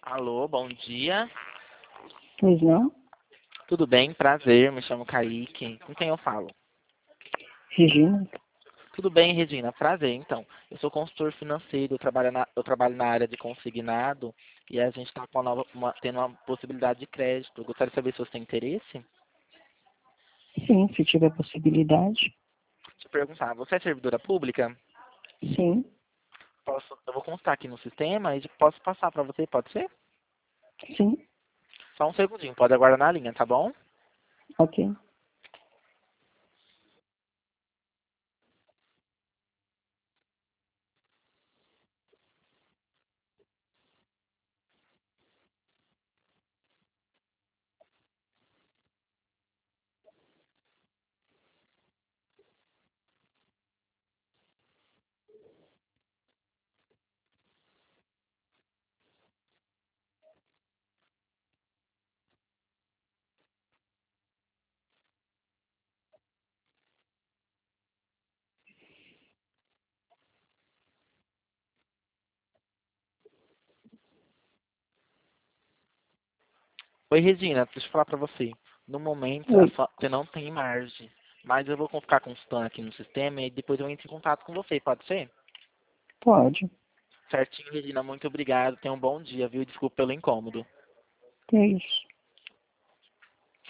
Alô, bom dia. Pois não? Tudo bem? Prazer, me chamo Kaique. Com quem eu falo? Regina? Tudo bem, Regina? Prazer, então. Eu sou consultor financeiro, eu trabalho na área de consignado e a gente está tendo uma possibilidade de crédito. Eu gostaria de saber se você tem interesse. Sim, se tiver possibilidade. Deixa eu perguntar, você é servidora pública? Sim, Eu vou constar aqui no sistema e posso passar para você, pode ser? sim, Só um segundinho, pode aguardar na linha, tá bom? ok. Oi, Regina, deixa eu falar para você. No momento, Oi, você não tem margem, mas eu vou ficar consultando aqui no sistema e depois eu entro em contato com você, pode ser? pode. Certinho, Regina, muito obrigado. Tenha um bom dia, viu? Desculpa pelo incômodo. É isso.